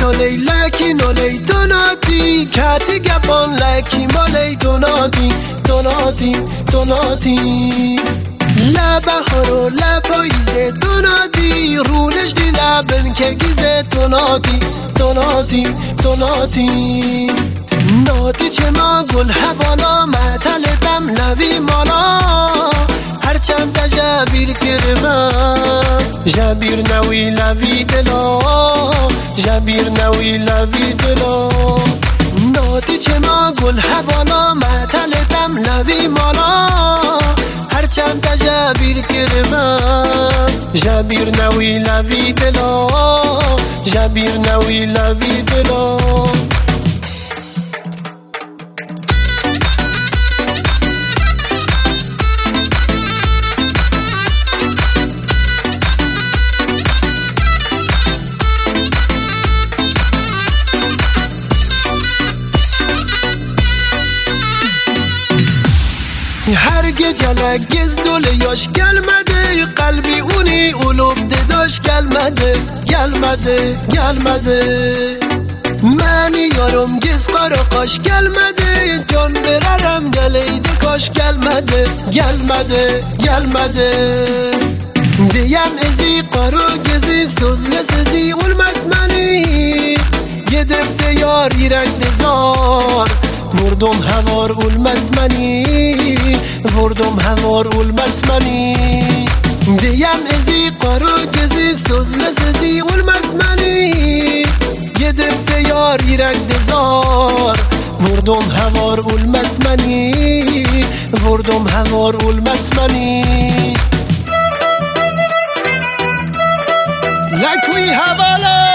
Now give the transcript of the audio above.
تولي لكي نولي توناتي كاتي قبان لكي مولي توناتي لا بهارو لا پاییزه توناتي رونش دی لبن که گیزه توناتي ناتی چه ما گل حوالا مطلبم لوی مالا هرچند جبیر کرمم جبیر نوی لوی دلا جبیر نوی لوی دلا ناتی چه ما گل حوالا مطلبم لوی مالا هرچند جبیر کرمم جبیر نوی لوی دلا جبیر نوی لوی دلا هرگه جلگز دل یاش گلمده قلبی اونی اولوب دداش گلمده منی یارم گز قراقاش گلمده جان بررم گلیده کاش گلمده دیم ازی قرا گزی سوزل سزی المسمنی گدب دیار ایرک دزار وردم هوار المسمنی دیم ازی قرا گزی سوزل سزی المسمنی گدب دیار ایرک دزار وردم هوار المسمنی لکوی حوالا